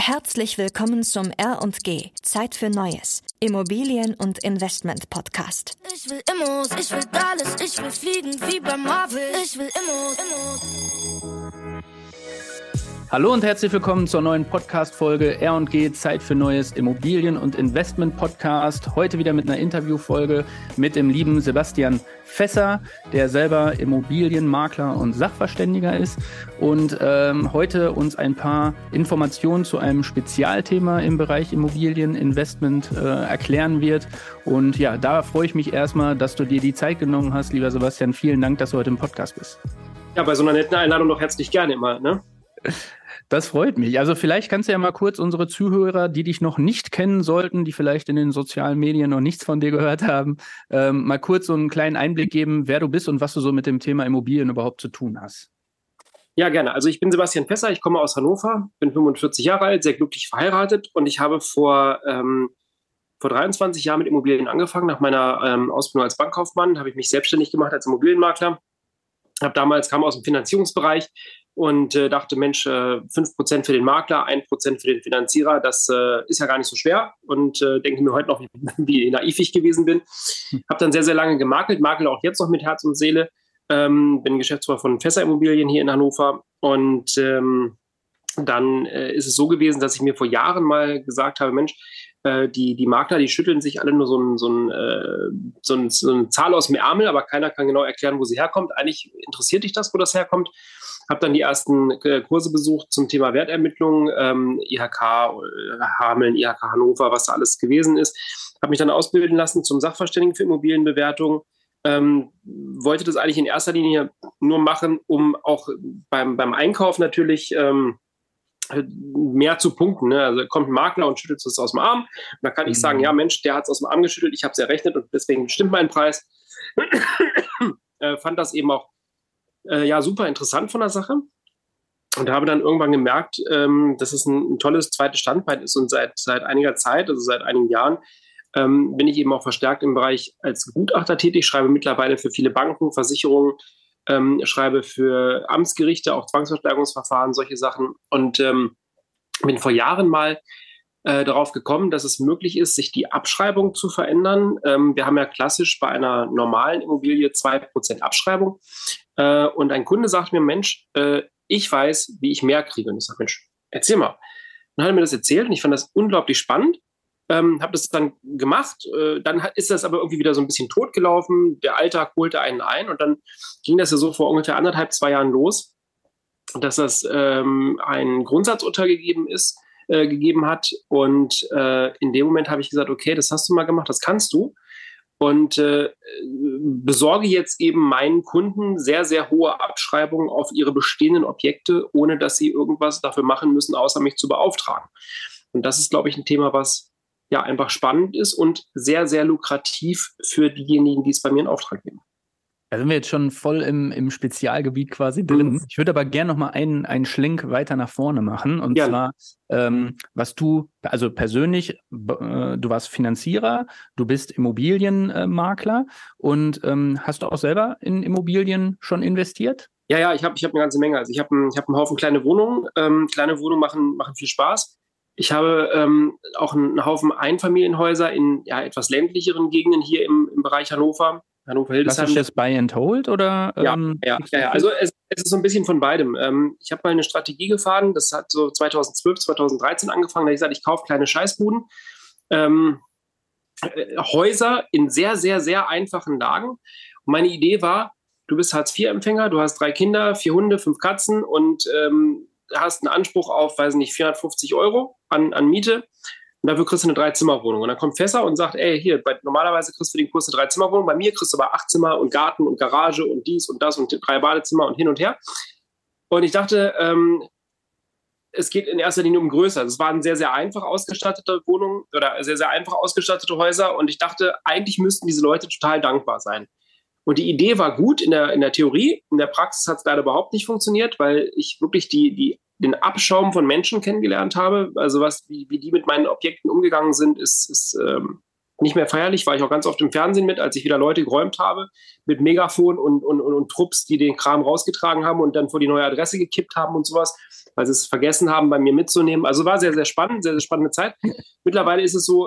Herzlich willkommen zum R&G, Zeit für Neues, Immobilien- und Investment-Podcast. Ich will Immos, ich will alles, ich will fliegen wie bei Marvel. Ich will Immos. Hallo und herzlich willkommen zur neuen Podcast-Folge R&G, Zeit für Neues, Immobilien- und Investment-Podcast. Heute wieder mit einer Interviewfolge mit dem lieben Sebastian Fässer, der selber Immobilienmakler und Sachverständiger ist und heute uns ein paar Informationen zu einem Spezialthema im Bereich Immobilieninvestment erklären wird. Und ja, da freue ich mich erstmal, dass du dir die Zeit genommen hast, lieber Sebastian. Vielen Dank, dass du heute im Podcast bist. Ja, bei so einer netten Einladung doch herzlich gerne immer, ne? Das freut mich. Also vielleicht kannst du ja mal kurz unsere Zuhörer, die dich noch nicht kennen sollten, die vielleicht in den sozialen Medien noch nichts von dir gehört haben, mal kurz so einen kleinen Einblick geben, wer du bist und was du so mit dem Thema Immobilien überhaupt zu tun hast. Ja, gerne. Also ich bin Sebastian Fässer, ich komme aus Hannover, bin 45 Jahre alt, sehr glücklich verheiratet und ich habe vor 23 Jahren mit Immobilien angefangen. Nach meiner Ausbildung als Bankkaufmann habe ich mich selbstständig gemacht als Immobilienmakler. Kam aus dem Finanzierungsbereich und dachte, Mensch, 5% für den Makler, 1% für den Finanzierer, das ist ja gar nicht so schwer und denke mir heute noch, wie naiv ich gewesen bin. Habe dann sehr, sehr lange gemakelt, makel auch jetzt noch mit Herz und Seele, bin Geschäftsführer von Fässer Immobilien hier in Hannover und dann ist es so gewesen, dass ich mir vor Jahren mal gesagt habe, Mensch, die Makler, die schütteln sich alle nur so eine Zahl aus dem Ärmel, aber keiner kann genau erklären, wo sie herkommt. Eigentlich interessiert dich das, wo das herkommt. Habe dann die ersten Kurse besucht zum Thema Wertermittlung, IHK Hameln, IHK Hannover, was da alles gewesen ist. Habe mich dann ausbilden lassen zum Sachverständigen für Immobilienbewertung. Wollte das eigentlich in erster Linie nur machen, um auch beim Einkauf natürlich mehr zu punkten. Ne? Also kommt ein Makler und schüttelt es aus dem Arm. Und dann kann ich sagen, ja Mensch, der hat es aus dem Arm geschüttelt, ich habe es errechnet und deswegen stimmt mein Preis. Fand das eben auch super interessant von der Sache und habe dann irgendwann gemerkt, dass es ein tolles zweites Standbein ist und seit einiger Zeit, also seit einigen Jahren, bin ich eben auch verstärkt im Bereich als Gutachter tätig, schreibe mittlerweile für viele Banken, Versicherungen, schreibe für Amtsgerichte, auch Zwangsversteigerungsverfahren, solche Sachen und bin vor Jahren mal darauf gekommen, dass es möglich ist, sich die Abschreibung zu verändern. Wir haben ja klassisch bei einer normalen Immobilie 2% Abschreibung und ein Kunde sagt mir, Mensch, ich weiß, wie ich mehr kriege. Und ich sage, Mensch, erzähl mal. Dann hat er mir das erzählt und ich fand das unglaublich spannend. Habe das dann gemacht, dann ist das aber irgendwie wieder so ein bisschen totgelaufen, der Alltag holte einen ein und dann ging das ja so vor ungefähr 2 Jahren los, dass das ein Grundsatzurteil gegeben hat und in dem Moment habe ich gesagt, okay, das hast du mal gemacht, das kannst du und besorge jetzt eben meinen Kunden sehr, sehr hohe Abschreibungen auf ihre bestehenden Objekte, ohne dass sie irgendwas dafür machen müssen, außer mich zu beauftragen. Und das ist, glaube ich, ein Thema, was ja einfach spannend ist und sehr, sehr lukrativ für diejenigen, die es bei mir in Auftrag geben. Da sind wir jetzt schon voll im Spezialgebiet quasi drin. Ich würde aber gerne noch mal einen Schlenk weiter nach vorne machen. Und zwar, was du, also persönlich, du warst Finanzierer, du bist Immobilienmakler und hast du auch selber in Immobilien schon investiert? Ja, ich hab eine ganze Menge. Also ich hab einen Haufen kleine Wohnungen. Kleine Wohnungen machen viel Spaß. Ich habe auch einen Haufen Einfamilienhäuser in etwas ländlicheren Gegenden hier im Bereich Hannover-Hildesheim. Klassisches Buy and Hold oder? Ja. Also es ist so ein bisschen von beidem. Ich habe mal eine Strategie gefahren, das hat so 2012, 2013 angefangen, da habe ich gesagt, ich kaufe kleine Scheißbuden, Häuser in sehr, sehr, sehr einfachen Lagen. Und meine Idee war, du bist Hartz-IV-Empfänger, du hast 3 Kinder, 4 Hunde, 5 Katzen und hast einen Anspruch auf, 450 € an Miete und dafür kriegst du eine 3-Zimmer-Wohnung. Und dann kommt Fässer und sagt, normalerweise kriegst du für den Kurs eine 3-Zimmer-Wohnung, bei mir kriegst du aber 8 Zimmer und Garten und Garage und dies und das und 3 Badezimmer und hin und her. Und ich dachte, es geht in erster Linie um Größe. Es waren sehr, sehr einfach ausgestattete Wohnungen oder sehr, sehr einfach ausgestattete Häuser und ich dachte, eigentlich müssten diese Leute total dankbar sein. Und die Idee war gut in der Theorie. In der Praxis hat es leider überhaupt nicht funktioniert, weil ich wirklich den Abschaum von Menschen kennengelernt habe. Also wie die mit meinen Objekten umgegangen sind, ist nicht mehr feierlich, war ich auch ganz oft im Fernsehen mit, als ich wieder Leute geräumt habe, mit Megafon und Trupps, die den Kram rausgetragen haben und dann vor die neue Adresse gekippt haben und sowas, weil sie es vergessen haben, bei mir mitzunehmen. Also war sehr, sehr spannend, sehr, sehr spannende Zeit. Mittlerweile ist es so,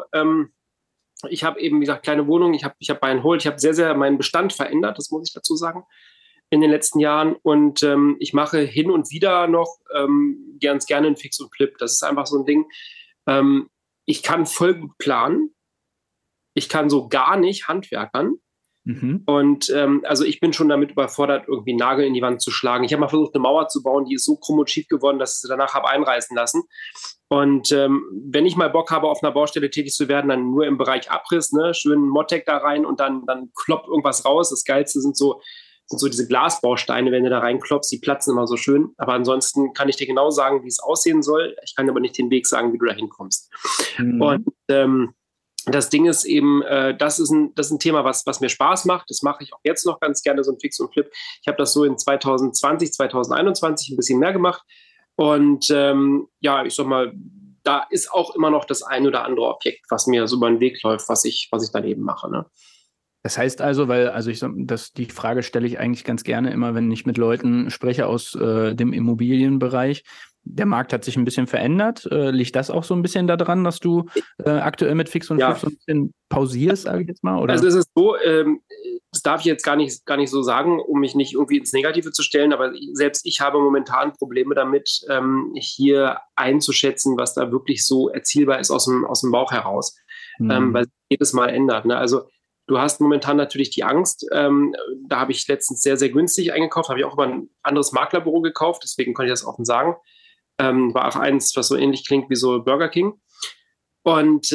ich habe eben, wie gesagt, kleine Wohnungen, ich habe Buy and Hold, ich habe sehr, sehr meinen Bestand verändert, das muss ich dazu sagen, in den letzten Jahren. Und ich mache hin und wieder noch ganz gerne einen Fix und Flip. Das ist einfach so ein Ding. Ich kann voll gut planen. Ich kann so gar nicht handwerkern. Und also ich bin schon damit überfordert, irgendwie einen Nagel in die Wand zu schlagen. Ich habe mal versucht, eine Mauer zu bauen, die ist so krumm und schief geworden, dass ich sie danach habe einreißen lassen. Und wenn ich mal Bock habe, auf einer Baustelle tätig zu werden, dann nur im Bereich Abriss, ne? Schön Mottec da rein und dann kloppt irgendwas raus. Das Geilste sind so diese Glasbausteine, wenn du da reinklopfst, die platzen immer so schön. Aber ansonsten kann ich dir genau sagen, wie es aussehen soll. Ich kann aber nicht den Weg sagen, wie du da hinkommst. Und das Ding ist eben, das ist ein Thema, was mir Spaß macht. Das mache ich auch jetzt noch ganz gerne, so ein Fix und Flip. Ich habe das so in 2020, 2021 ein bisschen mehr gemacht. Und ja, ich sag mal, da ist auch immer noch das ein oder andere Objekt, was mir so über den Weg läuft, was ich dann eben mache. Ne? Das heißt also, die Frage stelle ich eigentlich ganz gerne immer, wenn ich mit Leuten spreche aus dem Immobilienbereich. Der Markt hat sich ein bisschen verändert. Liegt das auch so ein bisschen daran, dass du aktuell mit Fix und Flip so ein bisschen pausierst, sage ich jetzt mal? Oder? Also es ist so, das darf ich jetzt gar nicht so sagen, um mich nicht irgendwie ins Negative zu stellen, aber selbst ich habe momentan Probleme damit, hier einzuschätzen, was da wirklich so erzielbar ist aus dem Bauch heraus, weil es jedes Mal ändert. Ne? Also du hast momentan natürlich die Angst. Da habe ich letztens sehr, sehr günstig eingekauft, habe ich auch über ein anderes Maklerbüro gekauft, deswegen konnte ich das offen sagen. War auch eins, was so ähnlich klingt wie so Burger King. Und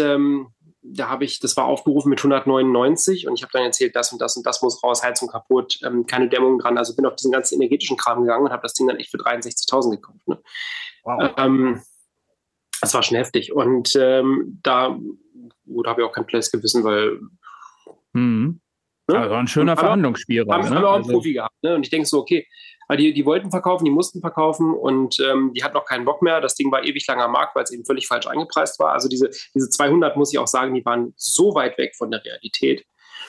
da habe ich, das war aufgerufen mit 199 und ich habe dann erzählt, das und das und das muss raus, Heizung kaputt, keine Dämmung dran. Also bin auf diesen ganzen energetischen Kram gegangen und habe das Ding dann echt für 63.000 gekauft. Ne? Wow. Das war schon heftig. Und da habe ich auch kein schlechtes Gewissen, weil ne? Also ein schöner Verhandlungsspielraum. Haben wir auch einen Profi gehabt. Ne? Und ich denke so, okay, die wollten verkaufen, die mussten verkaufen und die hatten auch keinen Bock mehr. Das Ding war ewig lang am Markt, weil es eben völlig falsch eingepreist war. Also diese 200, muss ich auch sagen, die waren so weit weg von der Realität.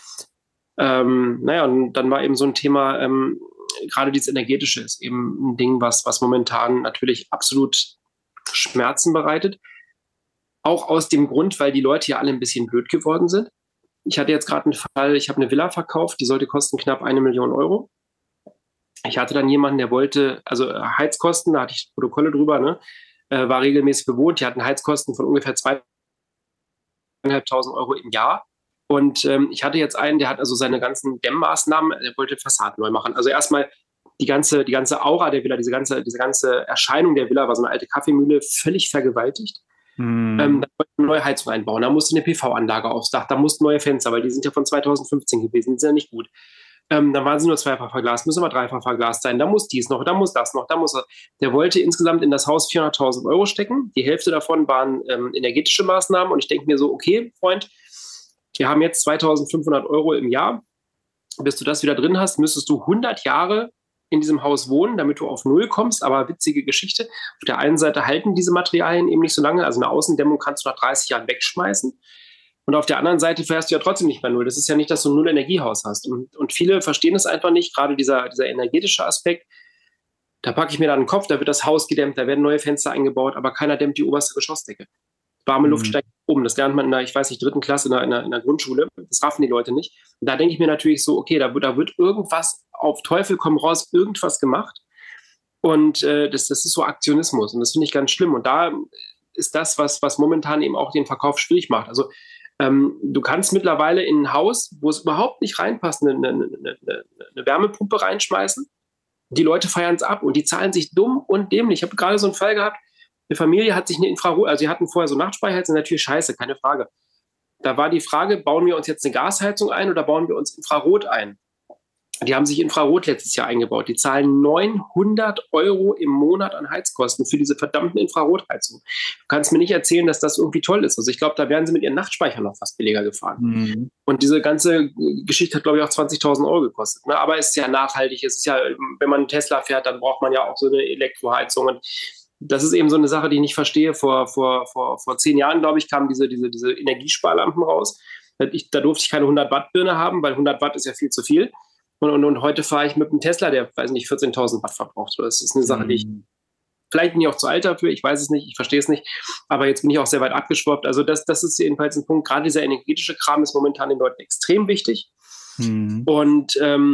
Naja, und dann war eben so ein Thema, gerade dieses Energetische ist eben ein Ding, was momentan natürlich absolut Schmerzen bereitet. Auch aus dem Grund, weil die Leute ja alle ein bisschen blöd geworden sind. Ich hatte jetzt gerade einen Fall, ich habe eine Villa verkauft, die sollte kosten knapp 1 Million Euro. Ich hatte dann jemanden, der wollte, also Heizkosten, da hatte ich Protokolle drüber, ne, war regelmäßig bewohnt, die hatten Heizkosten von ungefähr 2.500 Euro im Jahr. Und ich hatte jetzt einen, der hat also seine ganzen Dämmmaßnahmen, der wollte Fassaden neu machen. Also erstmal die ganze Aura der Villa, diese ganze Erscheinung der Villa war so eine alte Kaffeemühle, völlig vergewaltigt. Da wollte eine neue Heizung einbauen, da musste eine PV-Anlage aufs Dach, da mussten neue Fenster, weil die sind ja von 2015 gewesen, die sind ja nicht gut. Dann waren sie nur zweifach verglast, müssen aber dreifach verglast sein, da muss dies noch, da muss das noch, da muss das. Der wollte insgesamt in das Haus 400.000 Euro stecken, die Hälfte davon waren energetische Maßnahmen und ich denke mir so, okay, Freund, wir haben jetzt 2.500 Euro im Jahr, bis du das wieder drin hast, müsstest du 100 Jahre in diesem Haus wohnen, damit du auf Null kommst, aber witzige Geschichte. Auf der einen Seite halten diese Materialien eben nicht so lange, also eine Außendämmung kannst du nach 30 Jahren wegschmeißen und auf der anderen Seite fährst du ja trotzdem nicht mehr Null. Das ist ja nicht, dass du ein Null-Energiehaus hast und viele verstehen es einfach nicht, gerade dieser energetische Aspekt. Da packe ich mir dann den Kopf, da wird das Haus gedämmt, da werden neue Fenster eingebaut, aber keiner dämmt die oberste Geschossdecke. Warme Luft steigt oben, das lernt man in der, ich weiß nicht, 3. Klasse in der Grundschule, das raffen die Leute nicht. Und da denke ich mir natürlich so, okay, da wird irgendwas auf Teufel komm raus, irgendwas gemacht und das ist so Aktionismus und das finde ich ganz schlimm und da ist das, was momentan eben auch den Verkauf schwierig macht. Also du kannst mittlerweile in ein Haus, wo es überhaupt nicht reinpasst, eine Wärmepumpe reinschmeißen, die Leute feiern es ab und die zahlen sich dumm und dämlich. Ich habe gerade so einen Fall gehabt, eine Familie hat sich eine Infrarot, also sie hatten vorher so Nachtspeicherheizung, natürlich scheiße, keine Frage. Da war die Frage, bauen wir uns jetzt eine Gasheizung ein oder bauen wir uns Infrarot ein? Die haben sich Infrarot letztes Jahr eingebaut. Die zahlen 900 Euro im Monat an Heizkosten für diese verdammten Infrarotheizungen. Du kannst mir nicht erzählen, dass das irgendwie toll ist. Also ich glaube, da wären sie mit ihren Nachtspeichern noch fast billiger gefahren. Und diese ganze Geschichte hat, glaube ich, auch 20.000 Euro gekostet. Ne? Aber es ist ja nachhaltig. Es ist ja, wenn man einen Tesla fährt, dann braucht man ja auch so eine Elektroheizung. Und das ist eben so eine Sache, die ich nicht verstehe. Vor 10 Jahren, glaube ich, kamen diese Energiesparlampen raus. Da durfte ich keine 100 Watt Birne haben, weil 100 Watt ist ja viel zu viel. Und heute fahre ich mit einem Tesla, der, weiß nicht, 14.000 Watt verbraucht. Das ist eine Sache, die ich, vielleicht bin ich auch zu alt dafür, ich weiß es nicht, ich verstehe es nicht, aber jetzt bin ich auch sehr weit abgeschwappt. Also das ist jedenfalls ein Punkt, gerade dieser energetische Kram ist momentan den Leuten extrem wichtig. Und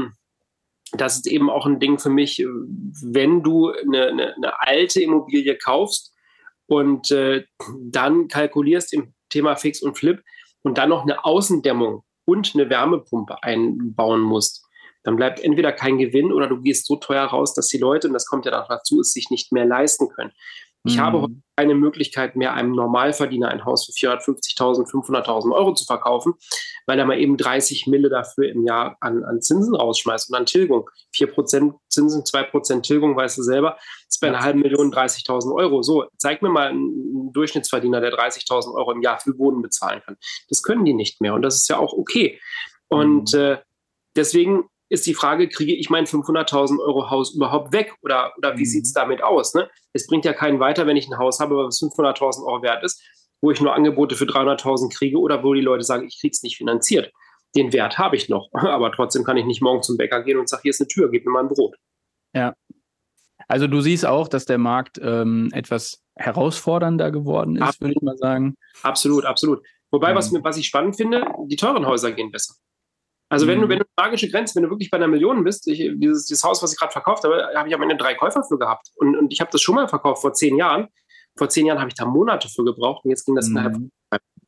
das ist eben auch ein Ding für mich, wenn du eine alte Immobilie kaufst und dann kalkulierst im Thema Fix und Flip und dann noch eine Außendämmung und eine Wärmepumpe einbauen musst, dann bleibt entweder kein Gewinn oder du gehst so teuer raus, dass die Leute, und das kommt ja dazu, es sich nicht mehr leisten können. Ich habe heute keine Möglichkeit mehr, einem Normalverdiener ein Haus für 450.000, 500.000 Euro zu verkaufen, weil er mal eben 30 Mille dafür im Jahr an Zinsen rausschmeißt und an Tilgung. 4% Zinsen, 2% Tilgung, weißt du selber, ist bei einer halben Million 30.000 Euro. So, zeig mir mal einen Durchschnittsverdiener, der 30.000 Euro im Jahr für Wohnen bezahlen kann. Das können die nicht mehr und das ist ja auch okay. Und deswegen ist die Frage, kriege ich mein 500.000 Euro Haus überhaupt weg oder wie sieht es damit aus? Ne? Es bringt ja keinen weiter, wenn ich ein Haus habe, was 500.000 Euro wert ist, wo ich nur Angebote für 300.000 kriege oder wo die Leute sagen, ich kriege es nicht finanziert. Den Wert habe ich noch, aber trotzdem kann ich nicht morgen zum Bäcker gehen und sage, hier ist eine Tür, gib mir mal ein Brot. Ja, also du siehst auch, dass der Markt etwas herausfordernder geworden ist, würde ich mal sagen. Absolut. Wobei, was ich spannend finde, die teuren Häuser gehen besser. Also wenn du eine magische Grenze, wenn du wirklich bei einer Million bist, dieses Haus, was ich gerade verkauft habe, habe ich am Ende 3 Käufer für gehabt. Und ich habe das schon mal verkauft vor 10 Jahren. Vor 10 Jahren habe ich da Monate für gebraucht und jetzt ging das innerhalb von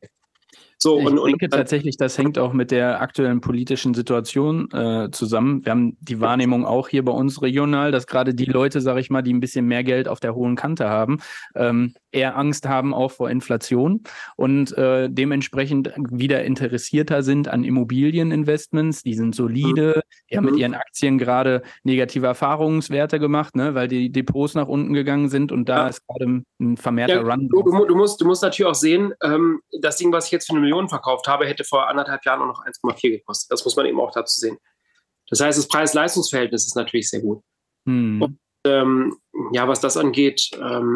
So, ich denke tatsächlich, das hängt auch mit der aktuellen politischen Situation zusammen. Wir haben die Wahrnehmung auch hier bei uns regional, dass gerade die Leute, sage ich mal, die ein bisschen mehr Geld auf der hohen Kante haben, eher Angst haben auch vor Inflation und dementsprechend wieder interessierter sind an Immobilieninvestments. Die sind solide, die haben mit ihren Aktien gerade negative Erfahrungswerte gemacht, ne, weil die Depots nach unten gegangen sind und da ist gerade ein vermehrter Run. Du musst natürlich auch sehen, das Ding, was ich jetzt für 1 Million verkauft habe, hätte vor 1,5 Jahren noch 1,4 gekostet. Das muss man eben auch dazu sehen. Das heißt, das Preis-Leistungs-Verhältnis ist natürlich sehr gut. Und, was das angeht,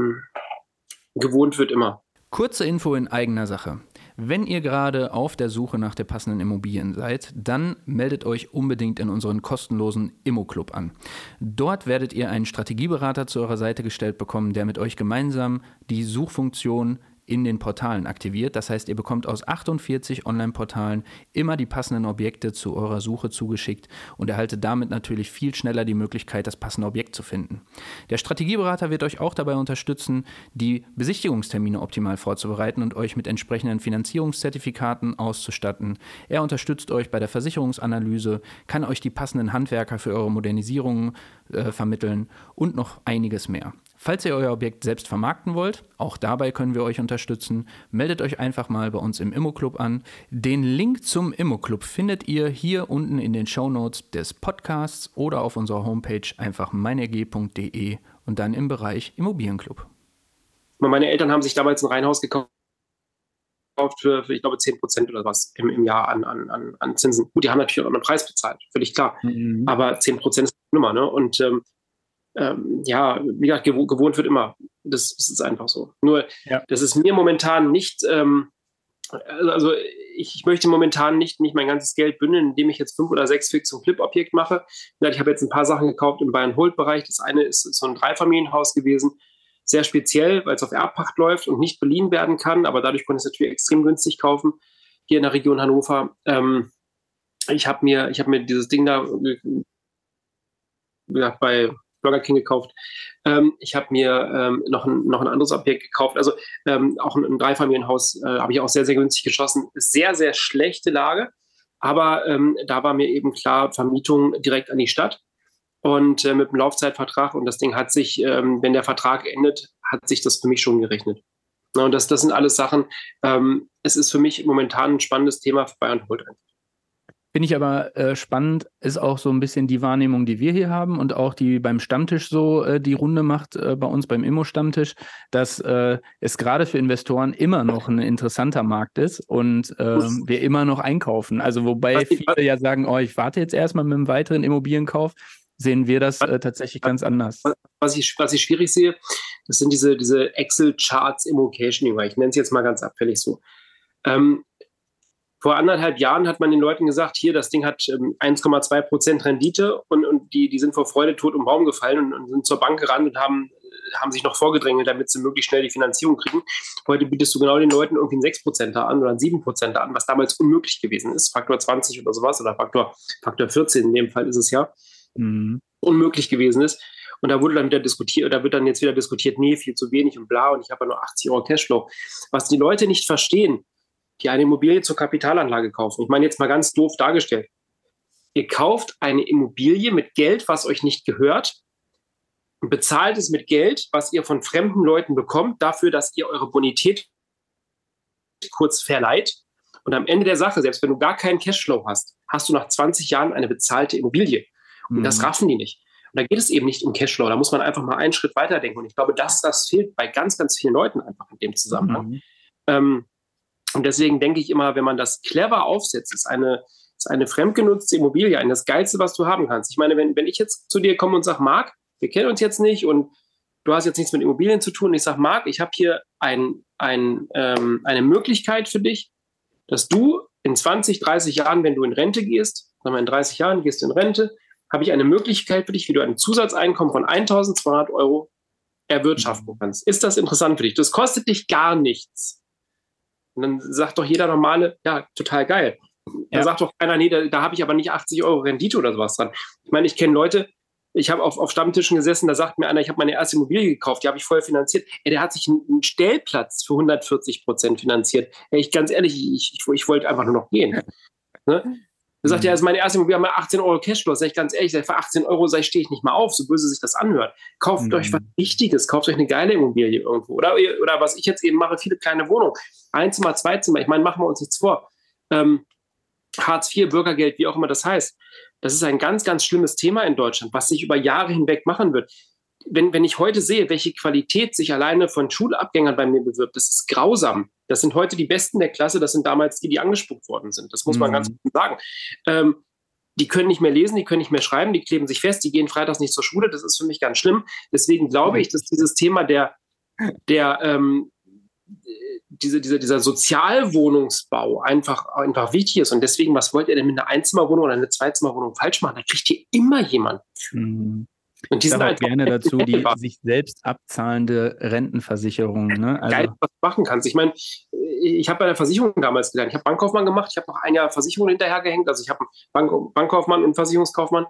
gewohnt wird immer. Kurze Info in eigener Sache. Wenn ihr gerade auf der Suche nach der passenden Immobilien seid, dann meldet euch unbedingt in unseren kostenlosen Immo-Club an. Dort werdet ihr einen Strategieberater zu eurer Seite gestellt bekommen, der mit euch gemeinsam die Suchfunktion in den Portalen aktiviert. Das heißt, ihr bekommt aus 48 Online-Portalen immer die passenden Objekte zu eurer Suche zugeschickt und erhaltet damit natürlich viel schneller die Möglichkeit, das passende Objekt zu finden. Der Strategieberater wird euch auch dabei unterstützen, die Besichtigungstermine optimal vorzubereiten und euch mit entsprechenden Finanzierungszertifikaten auszustatten. Er unterstützt euch bei der Versicherungsanalyse, kann euch die passenden Handwerker für eure Modernisierungen vermitteln und noch einiges mehr. Falls ihr euer Objekt selbst vermarkten wollt, auch dabei können wir euch unterstützen. Meldet euch einfach mal bei uns im Immo-Club an. Den Link zum Immo-Club findet ihr hier unten in den Shownotes des Podcasts oder auf unserer Homepage einfach meinerg.de und dann im Bereich Immobilienclub. Meine Eltern haben sich damals ein Reihenhaus gekauft für ich glaube, 10% oder was im Jahr an Zinsen. Gut, die haben natürlich auch einen Preis bezahlt, völlig klar. Aber 10% ist eine Nummer, ne? Und wie gesagt, gewohnt wird immer. Das ist einfach so. Nur, das ist mir momentan nicht, ich möchte momentan nicht mein ganzes Geld bündeln, indem ich jetzt 5 oder 6 Fix- und Flip-Objekt mache. Ich habe jetzt ein paar Sachen gekauft im Buy-and-Hold-Bereich. Das eine ist so ein Dreifamilienhaus gewesen, sehr speziell, weil es auf Erbpacht läuft und nicht beliehen werden kann, aber dadurch konnte ich es natürlich extrem günstig kaufen, hier in der Region Hannover. Ich habe mir dieses Ding da bei Burger King gekauft. Ich habe mir noch ein anderes Objekt gekauft. Also auch ein Dreifamilienhaus habe ich auch sehr, sehr günstig geschossen. Sehr, sehr schlechte Lage. Aber da war mir eben klar, Vermietung direkt an die Stadt und mit einem Laufzeitvertrag. Und das Ding hat sich, wenn der Vertrag endet, hat sich das für mich schon gerechnet. Na, und das sind alles Sachen. Es ist für mich momentan ein spannendes Thema für Buy-and-Hold. Finde ich aber spannend, ist auch so ein bisschen die Wahrnehmung, die wir hier haben und auch die beim Stammtisch so die Runde macht, bei uns beim Immo-Stammtisch, dass es gerade für Investoren immer noch ein interessanter Markt ist und wir immer noch einkaufen. Also wobei viele ja sagen, ich warte jetzt erstmal mit einem weiteren Immobilienkauf, sehen wir das tatsächlich ganz anders. Was ich schwierig sehe, das sind diese Excel-Charts im Occasioning, ich nenne es jetzt mal ganz abfällig so. Vor 1,5 Jahren hat man den Leuten gesagt, hier, das Ding hat 1,2% Rendite und die sind vor Freude tot um den Baum gefallen und sind zur Bank gerannt und haben sich noch vorgedrängelt, damit sie möglichst schnell die Finanzierung kriegen. Heute bietest du genau den Leuten irgendwie einen 6% an oder einen 7% an, was damals unmöglich gewesen ist. Faktor 20 oder sowas oder Faktor 14 in dem Fall ist es ja. Unmöglich gewesen ist. Und da wurde dann wieder diskutiert, da wird dann jetzt wieder diskutiert, nee, viel zu wenig und bla, und ich habe ja nur 80 Euro Cashflow. Was die Leute nicht verstehen, die eine Immobilie zur Kapitalanlage kaufen. Ich meine jetzt mal ganz doof dargestellt. Ihr kauft eine Immobilie mit Geld, was euch nicht gehört, und bezahlt es mit Geld, was ihr von fremden Leuten bekommt, dafür, dass ihr eure Bonität kurz verleiht. Und am Ende der Sache, selbst wenn du gar keinen Cashflow hast, hast du nach 20 Jahren eine bezahlte Immobilie. Und das raffen die nicht. Und da geht es eben nicht um Cashflow. Da muss man einfach mal einen Schritt weiterdenken. Und ich glaube, das fehlt bei ganz, ganz vielen Leuten einfach in dem Zusammenhang. Und deswegen denke ich immer, wenn man das clever aufsetzt, ist eine fremdgenutzte Immobilie das Geilste, was du haben kannst. Ich meine, wenn ich jetzt zu dir komme und sage, Marc, wir kennen uns jetzt nicht und du hast jetzt nichts mit Immobilien zu tun. Und ich sage, Marc, ich habe hier eine Möglichkeit für dich, dass du in 20, 30 Jahren, wenn du in Rente gehst, sagen wir in 30 Jahren gehst du in Rente, habe ich eine Möglichkeit für dich, wie du ein Zusatzeinkommen von 1.200 Euro erwirtschaften kannst. Ist das interessant für dich? Das kostet dich gar nichts. Und dann sagt doch jeder Normale, ja, total geil. Da sagt doch keiner, nee, da habe ich aber nicht 80 Euro Rendite oder sowas dran. Ich meine, ich kenne Leute, ich habe auf Stammtischen gesessen, da sagt mir einer, ich habe meine erste Immobilie gekauft, die habe ich voll finanziert. Der hat sich einen Stellplatz für 140% finanziert. Ganz ehrlich, ich wollte einfach nur noch gehen. Ne? Da sagt er, das ist meine erste Immobilie, haben wir 18 Euro Cashflow. Sag ich ganz ehrlich, für 18 Euro stehe ich nicht mal auf, so böse sich das anhört. Kauft euch was Wichtiges, kauft euch eine geile Immobilie irgendwo. Oder was ich jetzt eben mache, viele kleine Wohnungen. 1 Zimmer, 2 Zimmer. Ich meine, machen wir uns nichts vor. Hartz IV, Bürgergeld, wie auch immer das heißt. Das ist ein ganz, ganz schlimmes Thema in Deutschland, was sich über Jahre hinweg machen wird. Wenn ich heute sehe, welche Qualität sich alleine von Schulabgängern bei mir bewirbt, das ist grausam. Das sind heute die Besten der Klasse, das sind damals die angespuckt worden sind. Das muss man ganz gut sagen. Die können nicht mehr lesen, die können nicht mehr schreiben, die kleben sich fest, die gehen freitags nicht zur Schule. Das ist für mich ganz schlimm. Deswegen glaube ich, dass dieses Thema dieser Sozialwohnungsbau einfach wichtig ist. Und deswegen, was wollt ihr denn mit einer Einzimmerwohnung oder einer Zweizimmerwohnung falsch machen? Da kriegt ihr immer jemanden. Und die sind auch gerne dazu, die sich selbst abzahlende Rentenversicherung. Ne? Also geil, was du machen kannst. Ich meine, ich habe bei der Versicherung damals gelernt. Ich habe Bankkaufmann gemacht. Ich habe noch ein Jahr Versicherung hinterhergehängt. Also ich habe Bankkaufmann und Versicherungskaufmann.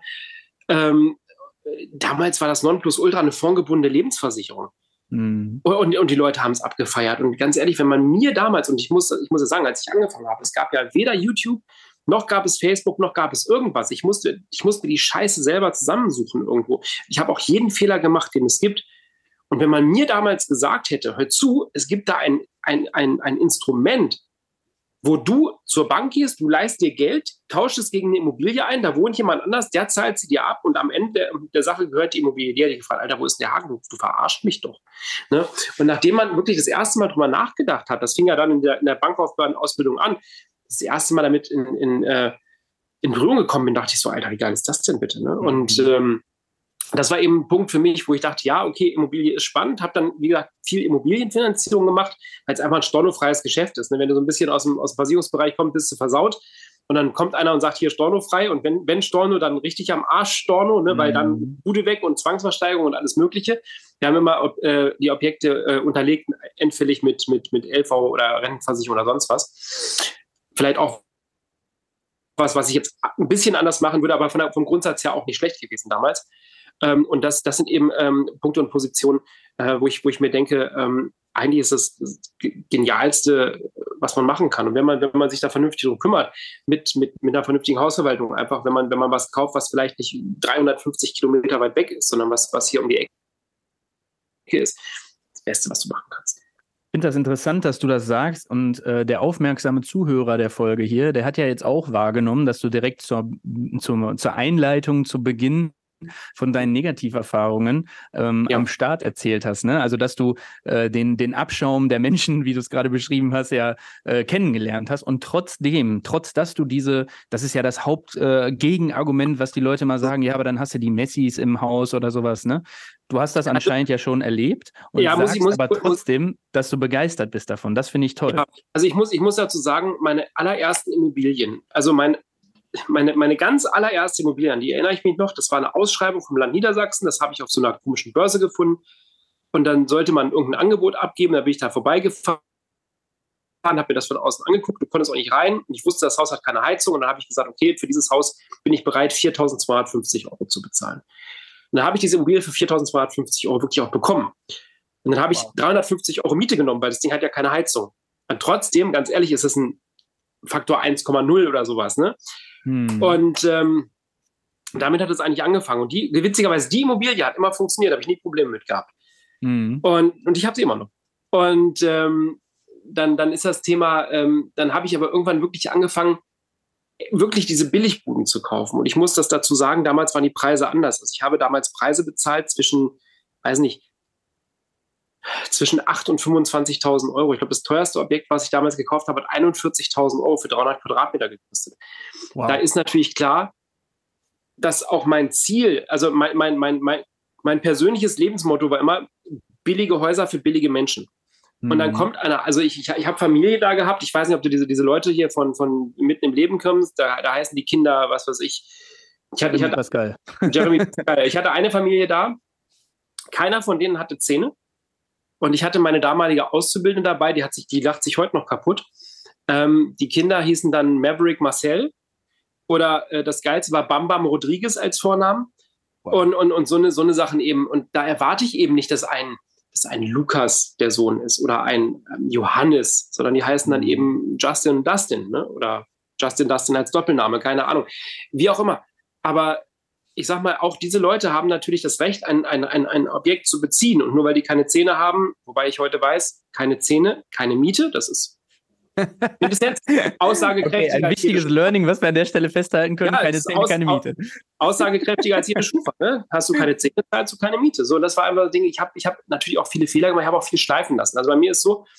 Damals war das Nonplusultra eine fondgebundene Lebensversicherung. Und die Leute haben es abgefeiert. Und ganz ehrlich, wenn man mir damals, und ich muss ja sagen, als ich angefangen habe, es gab ja weder YouTube, noch gab es Facebook, noch gab es irgendwas. Ich musste die Scheiße selber zusammensuchen irgendwo. Ich habe auch jeden Fehler gemacht, den es gibt. Und wenn man mir damals gesagt hätte, hör zu, es gibt da ein Instrument, wo du zur Bank gehst, du leihst dir Geld, tauschst es gegen eine Immobilie ein, da wohnt jemand anders, der zahlt sie dir ab und am Ende der Sache gehört die Immobilie dir. Ich gefragt, Alter, wo ist denn der Haken? Du verarscht mich doch. Ne? Und nachdem man wirklich das erste Mal drüber nachgedacht hat, das fing ja dann in der Bankausbildung an, das erste Mal damit in Berührung gekommen bin, dachte ich so, Alter, wie geil ist das denn bitte? Ne? Und das war eben ein Punkt für mich, wo ich dachte, ja, okay, Immobilie ist spannend, habe dann, wie gesagt, viel Immobilienfinanzierung gemacht, weil es einfach ein stornofreies Geschäft ist. Ne? Wenn du so ein bisschen aus dem Versicherungsbereich kommst, bist du versaut und dann kommt einer und sagt, hier stornofrei und wenn Storno, dann richtig am Arsch Storno, ne? Weil dann Bude weg und Zwangsversteigerung und alles Mögliche. Wir haben immer die Objekte unterlegt, endfällig mit LV oder Rentenversicherung oder sonst was. Vielleicht auch was ich jetzt ein bisschen anders machen würde, aber vom Grundsatz her auch nicht schlecht gewesen damals. Und das sind eben Punkte und Positionen, wo ich mir denke, eigentlich ist das Genialste, was man machen kann. Und wenn man sich da vernünftig drum kümmert, mit einer vernünftigen Hausverwaltung, einfach, wenn man was kauft, was vielleicht nicht 350 Kilometer weit weg ist, sondern was hier um die Ecke ist, das Beste, was du machen kannst. Ich finde das interessant, dass du das sagst, und der aufmerksame Zuhörer der Folge hier, der hat ja jetzt auch wahrgenommen, dass du direkt zur Einleitung, zu Beginn von deinen Negativerfahrungen am Start erzählt hast, ne? Also, dass du den Abschaum der Menschen, wie du es gerade beschrieben hast, ja kennengelernt hast und trotz dass du das ist ja das Hauptgegenargument, was die Leute mal sagen, ja, aber dann hast du die Messis im Haus oder sowas, ne? Du hast das anscheinend ja schon erlebt und sagst aber trotzdem, dass du begeistert bist davon. Das finde ich toll. Ja, also ich muss dazu sagen, meine allerersten Immobilien, also meine ganz allererste Immobilie, an die erinnere ich mich noch, das war eine Ausschreibung vom Land Niedersachsen, das habe ich auf so einer komischen Börse gefunden und dann sollte man irgendein Angebot abgeben, da bin ich da vorbeigefahren, habe mir das von außen angeguckt, du konntest auch nicht rein und ich wusste, das Haus hat keine Heizung und dann habe ich gesagt, okay, für dieses Haus bin ich bereit, 4.250 € zu bezahlen. Und dann habe ich diese Immobilie für 4.250 € wirklich auch bekommen. Und dann habe ich 350 € Miete genommen, weil das Ding hat ja keine Heizung. Und trotzdem, ganz ehrlich, ist es ein Faktor 1,0 oder sowas, ne? Und damit hat es eigentlich angefangen. Und witzigerweise, die Immobilie hat immer funktioniert, habe ich nie Probleme mit gehabt. Und ich habe sie immer noch. Und dann ist das Thema, dann habe ich aber irgendwann wirklich angefangen, wirklich diese Billigbuden zu kaufen. Und ich muss das dazu sagen, damals waren die Preise anders. Also ich habe damals Preise bezahlt zwischen 8.000 und 25.000 €. Ich glaube, das teuerste Objekt, was ich damals gekauft habe, hat 41.000 € für 300 Quadratmeter gekostet. Wow. Da ist natürlich klar, dass auch mein Ziel, also mein persönliches Lebensmotto war immer billige Häuser für billige Menschen. Und dann kommt einer, also ich habe Familie da gehabt, ich weiß nicht, ob du diese Leute hier von mitten im Leben kommst, da heißen die Kinder, was weiß ich. Jeremy Pascal. Ich hatte eine Familie da, keiner von denen hatte Zähne. Und ich hatte meine damalige Auszubildende dabei, die lacht sich heute noch kaputt. Die Kinder hießen dann Maverick Marcel oder das Geilste war Bam Bam Rodriguez als Vornamen. Wow. Und so eine Sachen eben. Und da erwarte ich eben nicht, dass ein Lukas der Sohn ist oder ein Johannes, sondern die heißen dann eben Justin und Dustin, ne? Oder Justin Dustin als Doppelname, keine Ahnung. Wie auch immer. Aber ich sag mal, auch diese Leute haben natürlich das Recht, ein Objekt zu beziehen. Und nur weil die keine Zähne haben, wobei ich heute weiß, keine Zähne, keine Miete, das ist mindestens aussagekräftiger. Okay, ein wichtiges Learning, was wir an der Stelle festhalten können, keine Zähne, keine Miete. Aussagekräftiger als jede Schufa. Ne? Hast du keine Zähne, zahlst du keine Miete. So, das war einfach das Ding. Ich hab natürlich auch viele Fehler gemacht, ich habe auch viel schleifen lassen. Also bei mir ist so,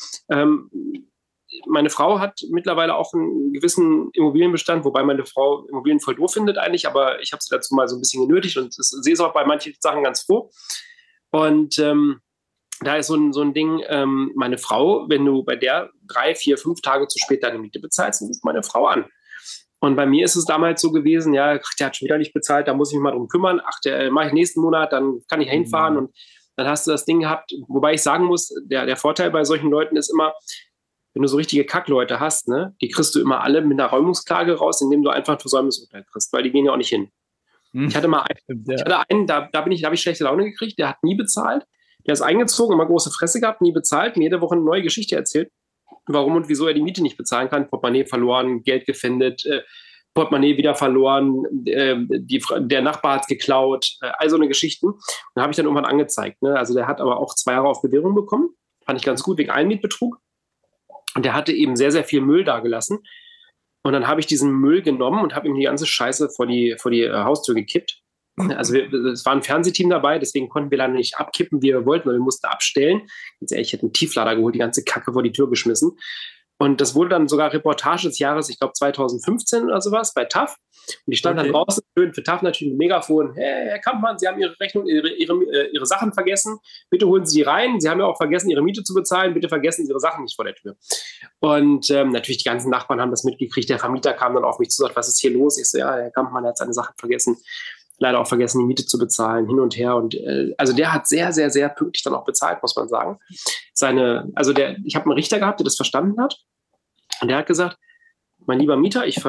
meine Frau hat mittlerweile auch einen gewissen Immobilienbestand, wobei meine Frau Immobilien voll doof findet eigentlich, aber ich habe sie dazu mal so ein bisschen genötigt und sehe es auch bei manchen Sachen ganz froh. Und da ist so ein Ding, meine Frau, wenn du bei der 3, 4, 5 Tage zu spät deine Miete bezahlst, dann ruft meine Frau an. Und bei mir ist es damals so gewesen, ja, der hat schon wieder nicht bezahlt, da muss ich mich mal drum kümmern. Ach, der mache ich nächsten Monat, dann kann ich hinfahren und dann hast du das Ding gehabt. Wobei ich sagen muss, der Vorteil bei solchen Leuten ist immer, wenn du so richtige Kackleute hast, ne, die kriegst du immer alle mit einer Räumungsklage raus, indem du einfach ein Versäumnisurteil kriegst, weil die gehen ja auch nicht hin. Ich hatte mal einen, da habe ich schlechte Laune gekriegt, der hat nie bezahlt. Der ist eingezogen, immer große Fresse gehabt, nie bezahlt, mir jede Woche eine neue Geschichte erzählt, warum und wieso er die Miete nicht bezahlen kann. Portemonnaie verloren, Geld gefändet, Portemonnaie wieder verloren, der Nachbar hat es geklaut, all so eine Geschichten. Und da habe ich dann irgendwann angezeigt. Ne? Also der hat aber auch 2 Jahre auf Bewährung bekommen, fand ich ganz gut, wegen Einmietbetrug. Und der hatte eben sehr, sehr viel Müll da gelassen. Und dann habe ich diesen Müll genommen und habe ihm die ganze Scheiße vor die Haustür gekippt. Also es war ein Fernsehteam dabei, deswegen konnten wir leider nicht abkippen, wie wir wollten, weil wir mussten abstellen. Ganz ehrlich, ich hätte einen Tieflader geholt, die ganze Kacke vor die Tür geschmissen. Und das wurde dann sogar Reportage des Jahres, ich glaube 2015 oder sowas, bei TAF. Und die stand dann draußen, schön für TAF natürlich ein Megafon. Hey, Herr Kampmann, Sie haben Ihre Rechnung, Ihre Sachen vergessen. Bitte holen Sie die rein. Sie haben ja auch vergessen, Ihre Miete zu bezahlen. Bitte vergessen Sie Ihre Sachen nicht vor der Tür. Und natürlich die ganzen Nachbarn haben das mitgekriegt. Der Vermieter kam dann auf mich zu und sagt, was ist hier los? Ich so, ja, Herr Kampmann hat seine Sachen vergessen. Leider auch vergessen, die Miete zu bezahlen, hin und her. Und also der hat sehr, sehr, sehr pünktlich dann auch bezahlt, muss man sagen. Ich habe einen Richter gehabt, der das verstanden hat. Und der hat gesagt, mein lieber Mieter, ich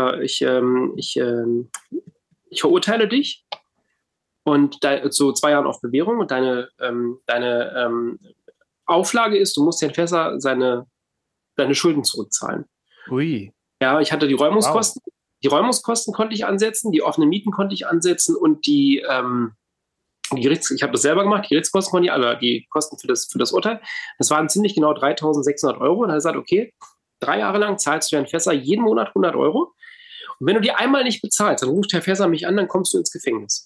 verurteile dich und zu 2 Jahren auf Bewährung und deine Auflage ist, du musst Herrn Fässer seine Schulden zurückzahlen. Ui. Ja, ich hatte die Räumungskosten. Wow. Die Räumungskosten konnte ich ansetzen, die offenen Mieten konnte ich ansetzen und ich habe das selber gemacht, die Gerichtskosten konnte ich, also die Kosten für das Urteil. Das waren ziemlich genau 3.600 €. Und er hat gesagt, okay, 3 Jahre lang zahlst du Herrn Fässer jeden Monat 100 €. Und wenn du die einmal nicht bezahlst, dann ruft Herr Fässer mich an, dann kommst du ins Gefängnis.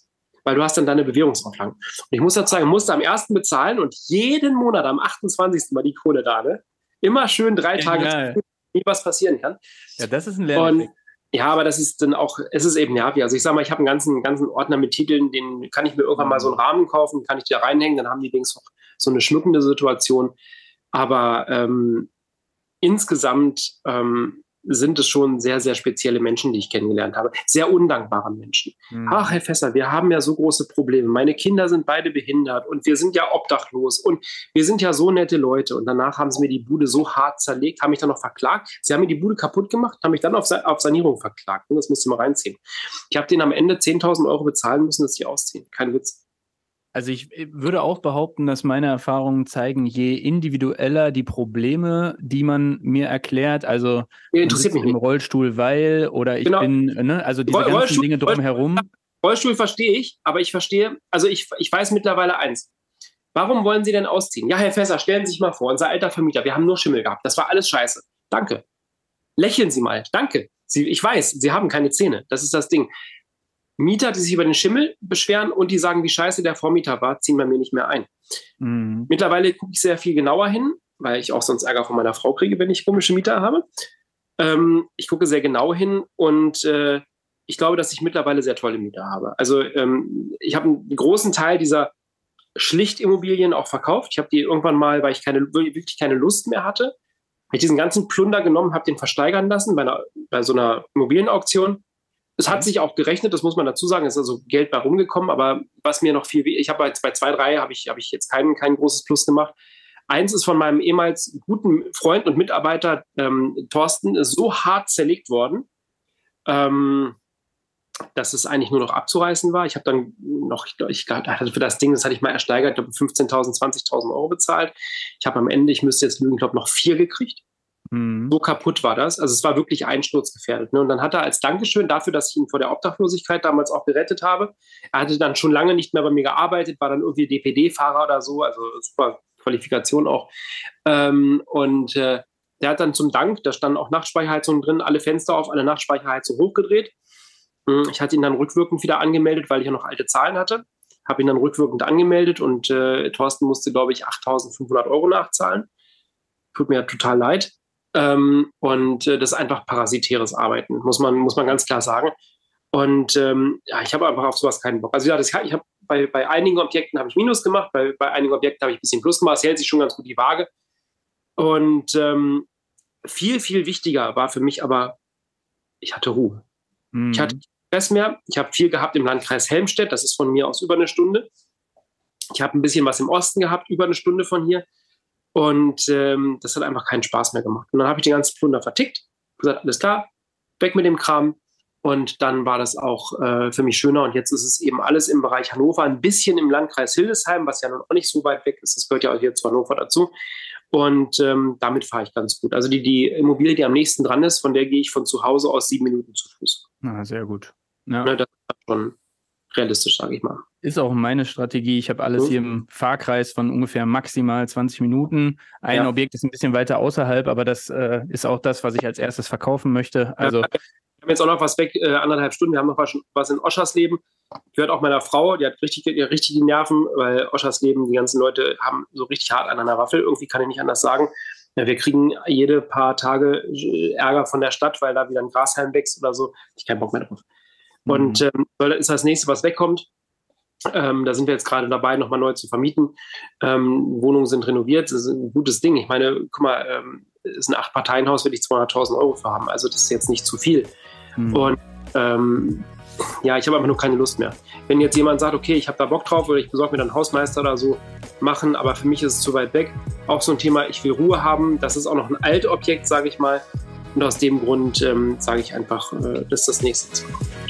weil du hast dann deine Bewährungsauflagen. Und ich muss dazu sagen, ich musste am 1. bezahlen und jeden Monat am 28. war die Kohle da, ne? Immer schön 3 Tage, nie was passieren kann. Ja, das ist ein Lerneffekt. Ja, aber das ist dann auch, es ist eben nervig. Also ich sage mal, ich habe einen ganzen Ordner mit Titeln, den kann ich mir irgendwann mal so einen Rahmen kaufen, kann ich da reinhängen, dann haben die Dings auch so eine schmückende Situation. Aber insgesamt sind es schon sehr, sehr spezielle Menschen, die ich kennengelernt habe. Sehr undankbare Menschen. Ach, Herr Fässer, wir haben ja so große Probleme. Meine Kinder sind beide behindert und wir sind ja obdachlos und wir sind ja so nette Leute. Und danach haben sie mir die Bude so hart zerlegt, haben mich dann noch verklagt. Sie haben mir die Bude kaputt gemacht, haben mich dann auf Sanierung verklagt. Und das müsst ihr mal reinziehen. Ich habe denen am Ende 10.000 Euro bezahlen müssen, dass sie ausziehen. Kein Witz. Also ich würde auch behaupten, dass meine Erfahrungen zeigen, je individueller die Probleme, die man mir erklärt, also interessiert mich im Rollstuhl, weil oder ich bin, ne, also diese ganzen Dinge drumherum. Rollstuhl verstehe ich, aber ich verstehe, also ich weiß mittlerweile eins. Warum wollen Sie denn ausziehen? Ja, Herr Fässer, stellen Sie sich mal vor, unser alter Vermieter, wir haben nur Schimmel gehabt, das war alles scheiße. Danke. Lächeln Sie mal, danke. Ich weiß, Sie haben keine Zähne, das ist das Ding. Mieter, die sich über den Schimmel beschweren und die sagen, wie scheiße der Vormieter war, ziehen bei mir nicht mehr ein. Mittlerweile gucke ich sehr viel genauer hin, weil ich auch sonst Ärger von meiner Frau kriege, wenn ich komische Mieter habe. Ich gucke sehr genau hin und ich glaube, dass ich mittlerweile sehr tolle Mieter habe. Also ich habe einen großen Teil dieser Schlichtimmobilien auch verkauft. Ich habe die irgendwann mal, weil ich wirklich keine Lust mehr hatte, habe ich diesen ganzen Plunder genommen, habe den versteigern lassen bei so einer Immobilienauktion. Es hat sich auch gerechnet, das muss man dazu sagen, es ist also Geld bei rumgekommen, aber was mir noch ich habe bei 2, 3 habe ich jetzt kein großes Plus gemacht. Eins ist von meinem ehemals guten Freund und Mitarbeiter Thorsten so hart zerlegt worden, dass es eigentlich nur noch abzureißen war. Ich habe dann noch, ich hatte für das Ding, das hatte ich mal ersteigert, glaube 15.000, 20.000 Euro bezahlt. Ich habe am Ende, ich müsste jetzt lügen, glaube noch 4 gekriegt. So kaputt war das. Also es war wirklich einsturzgefährdet. Ne? Und dann hat er als Dankeschön dafür, dass ich ihn vor der Obdachlosigkeit damals auch gerettet habe, er hatte dann schon lange nicht mehr bei mir gearbeitet, war dann irgendwie DPD-Fahrer oder so, also super Qualifikation auch. Der hat dann zum Dank, da standen auch Nachtspeicherheizungen drin, alle Fenster auf, alle Nachtspeicherheizungen hochgedreht. Ich hatte ihn dann rückwirkend wieder angemeldet, weil ich ja noch alte Zahlen hatte. Habe ihn dann rückwirkend angemeldet und Thorsten musste, glaube ich, 8.500 Euro nachzahlen. Tut mir total leid. Das ist einfach parasitäres Arbeiten, muss man ganz klar sagen. Und ich habe einfach auf sowas keinen Bock. Also ich habe bei einigen Objekten habe ich Minus gemacht, bei einigen Objekten habe ich ein bisschen Plus gemacht. Es hält sich schon ganz gut die Waage. Und viel, viel wichtiger war für mich aber, ich hatte Ruhe. Ich hatte Stress mehr. Ich habe viel gehabt im Landkreis Helmstedt, das ist von mir aus über eine Stunde. Ich habe ein bisschen was im Osten gehabt, über eine Stunde von hier. Und das hat einfach keinen Spaß mehr gemacht. Und dann habe ich den ganzen Plunder vertickt, gesagt, alles klar, weg mit dem Kram. Und dann war das auch für mich schöner. Und jetzt ist es eben alles im Bereich Hannover, ein bisschen im Landkreis Hildesheim, was ja noch nicht so weit weg ist. Das gehört ja auch hier zu Hannover dazu. Und damit fahre ich ganz gut. Also die Immobilie, die am nächsten dran ist, von der gehe ich von zu Hause aus 7 Minuten zu Fuß. Na, sehr gut. Ja. Das ist schon realistisch, sage ich mal. Ist auch meine Strategie. Ich habe alles hier im Fahrkreis von ungefähr maximal 20 Minuten. Ein Objekt ist ein bisschen weiter außerhalb, aber das ist auch das, was ich als erstes verkaufen möchte. Also wir haben jetzt auch noch was weg, 1,5 Stunden. Wir haben noch was in Oschersleben. Gehört auch meiner Frau, die hat richtig die Nerven, weil Oschersleben, die ganzen Leute haben so richtig hart an einer Waffel. Irgendwie kann ich nicht anders sagen. Ja, wir kriegen jede paar Tage Ärger von der Stadt, weil da wieder ein Grashalm wächst oder so. Ich habe keinen Bock mehr drauf. Und das ist das nächste, was wegkommt. Da sind wir jetzt gerade dabei, nochmal neu zu vermieten. Wohnungen sind renoviert. Das ist ein gutes Ding. Ich meine, guck mal, ist ein 8-Parteien-Haus, will ich 200.000 Euro für haben. Also das ist jetzt nicht zu viel. Und ich habe einfach nur keine Lust mehr. Wenn jetzt jemand sagt, okay, ich habe da Bock drauf oder ich besorge mir dann einen Hausmeister oder so, machen, aber für mich ist es zu weit weg. Auch so ein Thema, ich will Ruhe haben. Das ist auch noch ein Altobjekt, sage ich mal. Und aus dem Grund sage ich einfach, das ist das nächste.